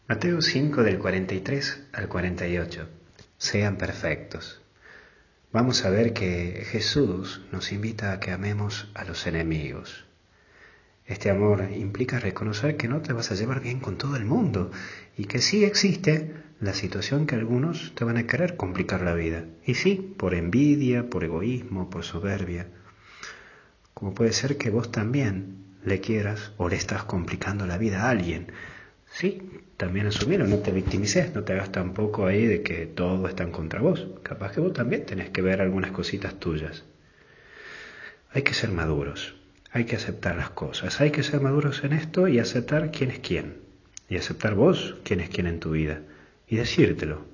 Mateo 5 del 43 al 48. Sean perfectos. Vamos a ver que Jesús nos invita a que amemos a los enemigos. Este amor implica reconocer que no te vas a llevar bien con todo el mundo y que sí existe la situación que algunos te van a querer complicar la vida. Y sí, por envidia, por egoísmo, por soberbia. Como puede ser que vos también le quieras o le estás complicando la vida a alguien. Sí, también asumieron, no te victimices, no te hagas tampoco ahí de que todo está en contra vos. Capaz que vos también tenés que ver algunas cositas tuyas. Hay que ser maduros, hay que aceptar las cosas, hay que ser maduros en esto y aceptar quién es quién. Y aceptar vos quién es quién en tu vida. Y decírtelo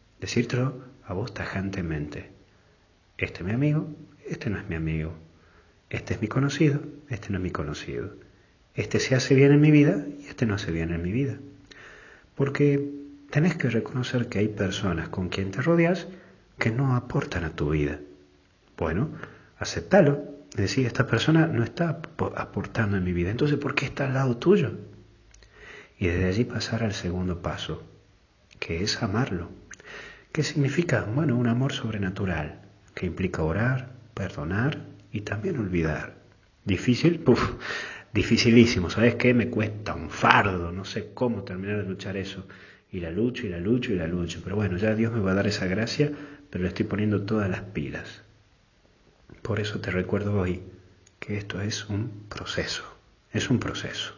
a vos tajantemente. Este es mi amigo, este no es mi amigo. Este es mi conocido, este no es mi conocido. Este se hace bien en mi vida y este no hace bien en mi vida. Porque tenés que reconocer que hay personas con quien te rodeas que no aportan a tu vida. Bueno, aceptalo. Es decir, esta persona no está aportando en mi vida. Entonces, ¿por qué está al lado tuyo? Y desde allí pasar al segundo paso, que es amarlo. ¿Qué significa? Bueno, un amor sobrenatural, que implica orar, perdonar y también olvidar. ¿Difícil? Puf, dificilísimo. ¿Sabes qué? Me cuesta un fardo. No sé cómo terminar de luchar eso. Y la lucho, y la lucho, y la lucho. Pero bueno, ya Dios me va a dar esa gracia, pero le estoy poniendo todas las pilas. Por eso te recuerdo hoy que esto es un proceso. Es un proceso.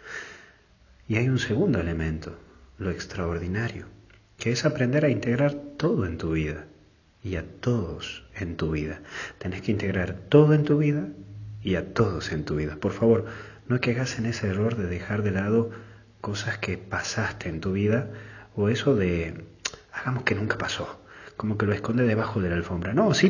Y hay un segundo elemento, lo extraordinario, que es aprender a integrar todo en tu vida y a todos en tu vida. Tenés que integrar todo en tu vida y a todos en tu vida. Por favor, no caigas en ese error de dejar de lado cosas que pasaste en tu vida o eso de, hagamos que nunca pasó, como que lo esconde debajo de la alfombra. No, sí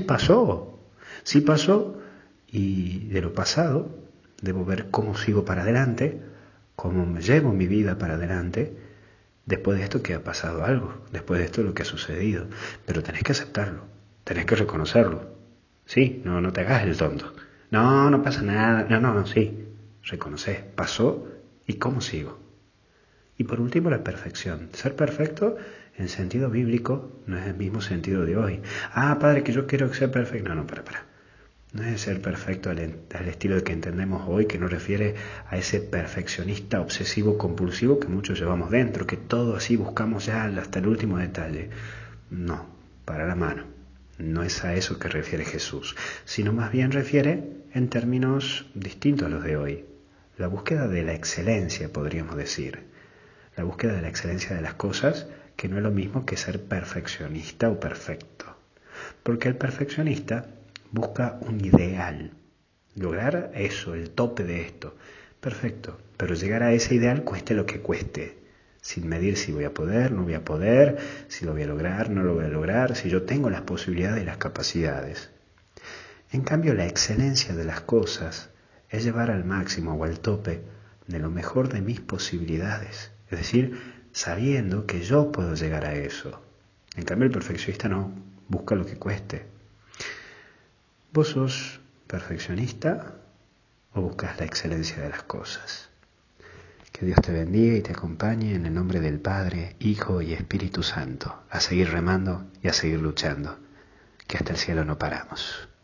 pasó y de lo pasado debo ver cómo sigo para adelante, cómo me llevo mi vida para adelante. Después de esto que ha pasado algo, después de esto lo que ha sucedido, pero tenés que aceptarlo, tenés que reconocerlo. Sí, no te hagas el tonto. No pasa nada. No, sí. Reconocer, pasó y cómo sigo. Y por último, la perfección. Ser perfecto en sentido bíblico no es el mismo sentido de hoy. Padre, que yo quiero ser perfecto. No, para. No es ser perfecto al estilo que entendemos hoy, que nos refiere a ese perfeccionista obsesivo compulsivo que muchos llevamos dentro, que todo así buscamos ya hasta el último detalle. No, para la mano. No es a eso que refiere Jesús, sino más bien refiere en términos distintos a los de hoy. La búsqueda de la excelencia, podríamos decir. La búsqueda de la excelencia de las cosas, que no es lo mismo que ser perfeccionista o perfecto. Porque el perfeccionista busca un ideal, lograr eso, el tope de esto. Perfecto, pero llegar a ese ideal cueste lo que cueste, sin medir si voy a poder, no voy a poder, si lo voy a lograr, no lo voy a lograr, si yo tengo las posibilidades y las capacidades. En cambio, la excelencia de las cosas es llevar al máximo o al tope de lo mejor de mis posibilidades, es decir, sabiendo que yo puedo llegar a eso. En cambio, el perfeccionista no, busca lo que cueste. ¿Vos sos perfeccionista o buscas la excelencia de las cosas? Que Dios te bendiga y te acompañe en el nombre del Padre, Hijo y Espíritu Santo, a seguir remando y a seguir luchando, que hasta el cielo no paramos.